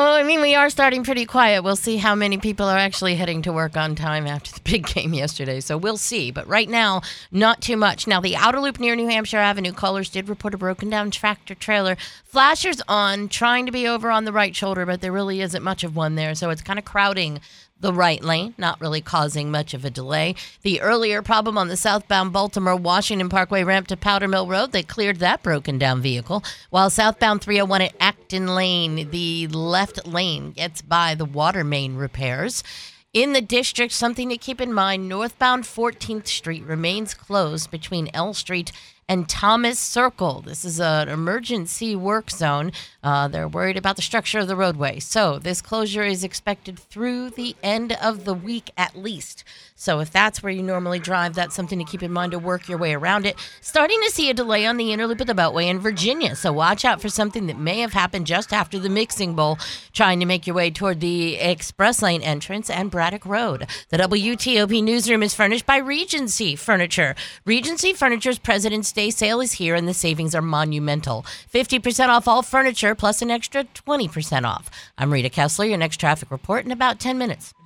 Oh, I mean, we are starting pretty quiet. We'll see how many people are actually heading to work on time after the big game yesterday. So we'll see. But right now, not too much. Now, the outer loop near New Hampshire Avenue, callers did report a broken down tractor trailer. Flashers on, trying to be over on the right shoulder, but there really isn't much of one there. So it's kind of crowding the right lane, not really causing much of a delay. The earlier problem on the southbound Baltimore-Washington Parkway ramp to Powder Mill Road, they cleared that broken down vehicle. While southbound 301 at Acton Lane, the left lane gets by the water main repairs. In the district, something to keep in mind, northbound 14th Street remains closed between L Street and Thomas Circle. This is an emergency work zone. They're worried about the structure of the roadway. So this closure is expected through the end of the week at least. So if that's where you normally drive, that's something to keep in mind to work your way around it. Starting to see a delay on the inner loop of the Beltway in Virginia. So watch out for something that may have happened just after the mixing bowl, trying to make your way toward the Express Lane entrance and Braddock Road. The WTOP newsroom is furnished by Regency Furniture. Regency Furniture's President's Day sale is here and the savings are monumental. 50% off all furniture plus an extra 20% off. I'm Rita Kessler, your next traffic report in about 10 minutes.